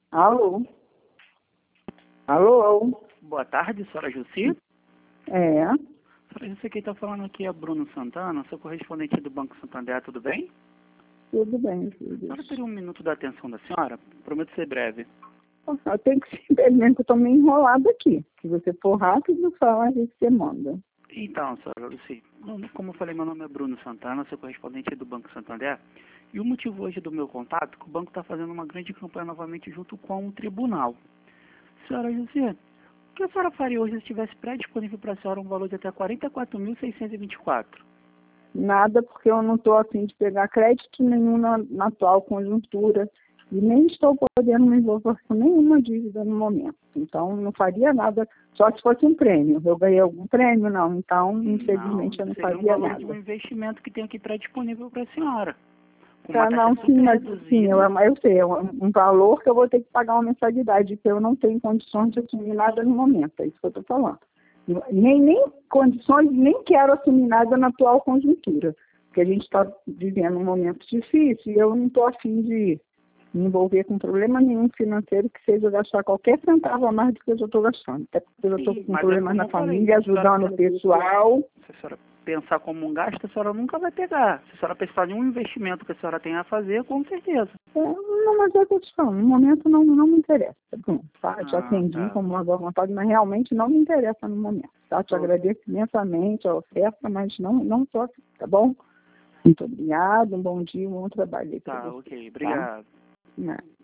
Alô? Alô? Boa tarde, senhora Jussi. É, Senhora Jussi, quem está falando aqui é Bruno Santana, sou correspondente do Banco Santander, tudo bem? tudo bem, A filho. senhora teria um minuto da atenção da senhora? Prometo ser breve. Eu tenho que ser mesmo que eu tô meio enrolado aqui. Se você for rápido, fala a gente você manda. Então, senhora Jussi, como eu falei, meu nome é Bruno Santana, sou correspondente do Banco Santander. E o motivo hoje do meu contato é que o banco está fazendo uma grande campanha novamente junto com um tribunal. Senhora Jussi, o que a senhora faria hoje se tivesse pré-disponível para a senhora um valor de até 44.624? Nada, porque eu não estou afim de pegar crédito nenhum na atual conjuntura. E nem estou podendo me envolver com nenhuma dívida no momento. Então, não faria nada, só se fosse um prêmio. Eu ganhei algum prêmio? Não. Então, infelizmente, eu não seria um faria valor de um nada. investimento que tem aqui pré-disponível para a senhora. Com uma Tá, taxa não, super sim, mas reduzida. sim, eu sei, é um valor que eu vou ter que pagar uma mensalidade, que eu não tenho condições de assumir nada no momento, é isso que eu estou falando. Nem condições, nem quero assumir nada na atual conjuntura, porque a gente está vivendo um momento difícil e eu não estou afim de me envolver com problema nenhum financeiro que seja gastar qualquer centavo a mais do que eu já estou gastando. Até porque eu estou com Mas problemas como na eu falei, família, ajudando o pessoal. se a senhora pensar como um gasto, a senhora nunca vai pegar. Se a senhora pensar em um investimento que a senhora tem a fazer, com certeza. Não, mas é o que eu te falo, no momento não me interessa. Bom, tá? Te atendi Tá. como uma boa vontade, mas realmente não me interessa no momento. Tá? Te Ok. agradeço imensamente a oferta, mas não tô aqui, tá bom? Muito obrigada, um bom dia, um bom trabalho aí pra Tá, você. ok. Tá? Obrigado. Né?